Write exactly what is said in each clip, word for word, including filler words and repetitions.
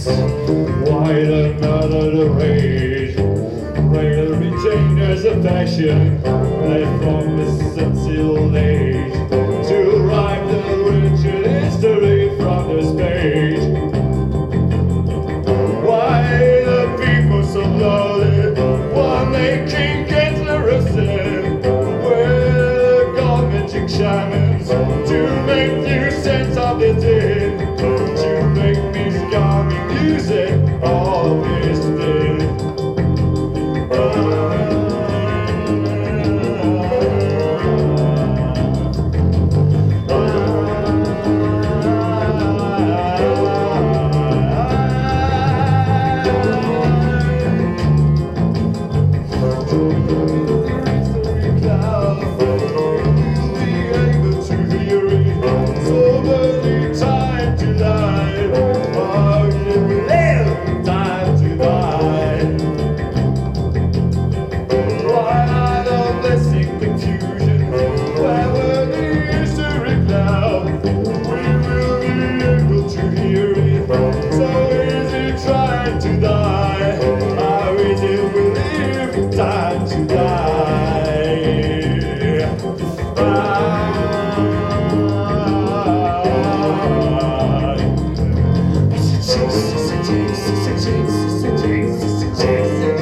Why another rage? Rather retained as a fashion, led from the sensual age, to write the wretched history from the stage. Why the people so lonely? Why making get arrested? Where God magic shamans to make you sense of the dead, to make me scummy music all this day. Time to die. It's a chase, it's a chase, it's a chase, it's a chase, it's a chase, it's a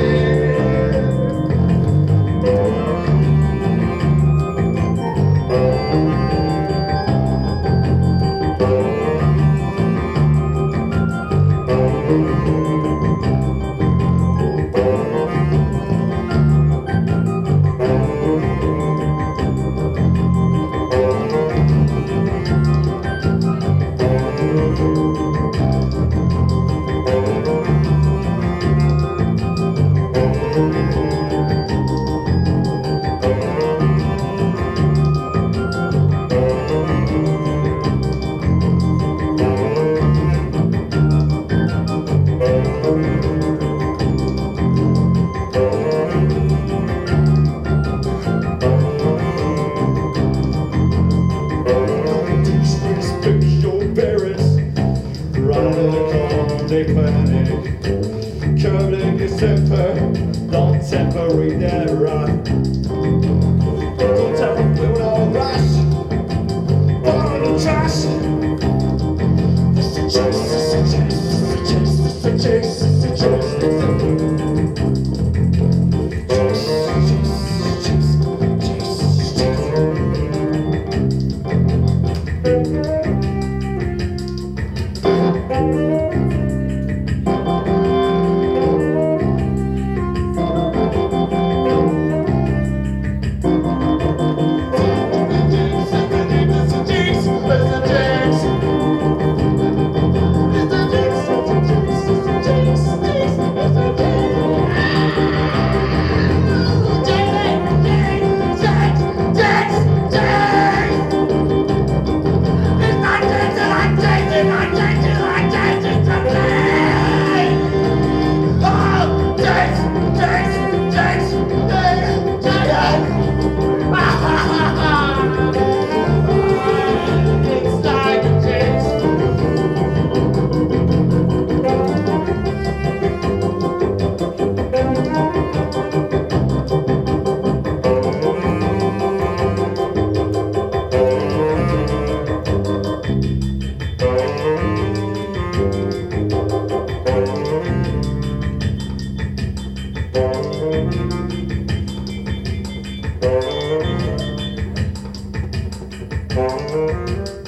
take panic, curbing his temper, don't separate that rock. Don't temper with all rush, all the trash. It's a chase, it's a chase, it's a chase, it's a chase, it's a chase, it's a Thank you.